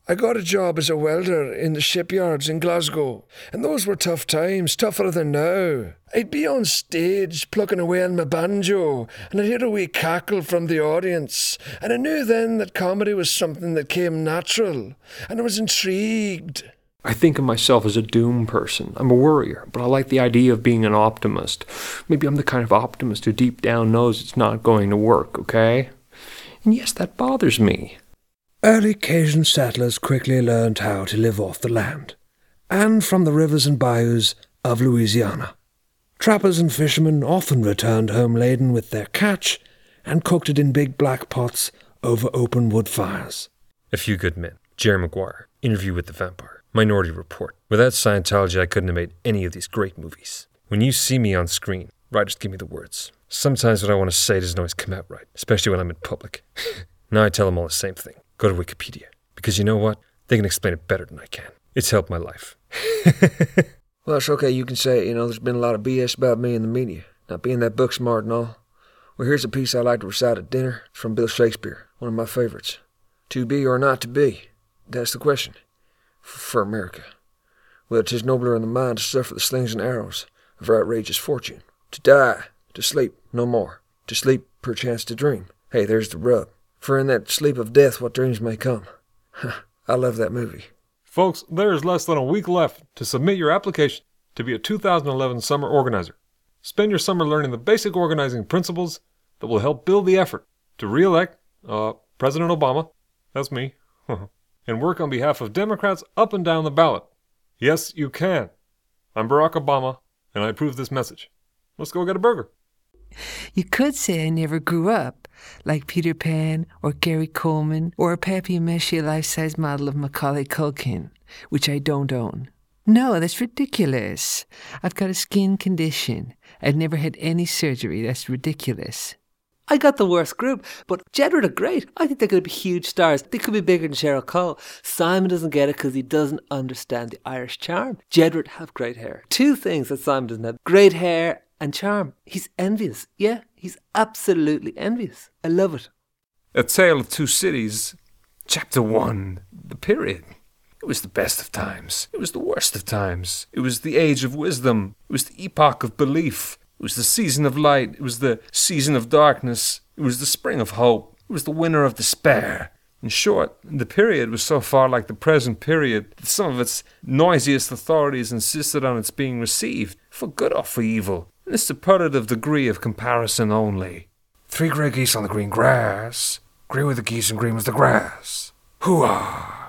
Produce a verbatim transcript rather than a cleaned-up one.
I got a job as a welder in the shipyards in Glasgow, and those were tough times, tougher than now. I'd be on stage plucking away on my banjo, and I'd hear a wee cackle from the audience, and I knew then that comedy was something that came natural, and I was intrigued. I think of myself as a doom person. I'm a worrier, but I like the idea of being an optimist. Maybe I'm the kind of optimist who deep down knows it's not going to work, okay? And yes, that bothers me. Early Cajun settlers quickly learned how to live off the land, and from the rivers and bayous of Louisiana. Trappers and fishermen often returned home laden with their catch and cooked it in big black pots over open wood fires. A Few Good Men, Jerry Maguire, Interview with the Vampire, Minority Report. Without Scientology, I couldn't have made any of these great movies. When you see me on screen, writers give me the words. Sometimes what I want to say doesn't always come out right, especially when I'm in public. Now I tell them all the same thing. Go to Wikipedia. Because you know what? They can explain it better than I can. It's helped my life. Well, it's okay, you can say it. You know, there's been a lot of B S about me in the media, not being that book smart and all. Well, here's a piece I like to recite at dinner. It's from Bill Shakespeare, one of my favorites. To be or not to be? That's the question. F- for America. Well, 'tis nobler in the mind to suffer the slings and arrows of outrageous fortune. To die, to sleep, no more. To sleep, perchance to dream. Hey, there's the rub. For in that sleep of death what dreams may come. I love that movie. Folks, there is less than a week left to submit your application to be a two thousand eleven summer organizer. Spend your summer learning the basic organizing principles that will help build the effort to re-elect uh, President Obama, that's me, and work on behalf of Democrats up and down the ballot. Yes, you can. I'm Barack Obama, and I approve this message. Let's go get a burger. You could say I never grew up, like Peter Pan or Gary Coleman or a papier-mâché life-size model of Macaulay Culkin, which I don't own. No, that's ridiculous. I've got a skin condition. I've never had any surgery. That's ridiculous. I got the worst group, but Jedward are great. I think they're going to be huge stars. They could be bigger than Cheryl Cole. Simon doesn't get it because he doesn't understand the Irish charm. Jedward have great hair. Two things that Simon doesn't have. Great hair and charm. He's envious. Yeah, he's absolutely envious. I love it. A Tale of Two Cities, Chapter one, The Period. It was the best of times. It was the worst of times. It was the age of wisdom. It was the epoch of belief. It was the season of light. It was the season of darkness. It was the spring of hope. It was the winter of despair. In short, the period was so far like the present period that some of its noisiest authorities insisted on its being received, for good or for evil, in a superlative degree of comparison only. Three grey geese on the green grass. Green were the geese and green was the grass. Hoo-ah!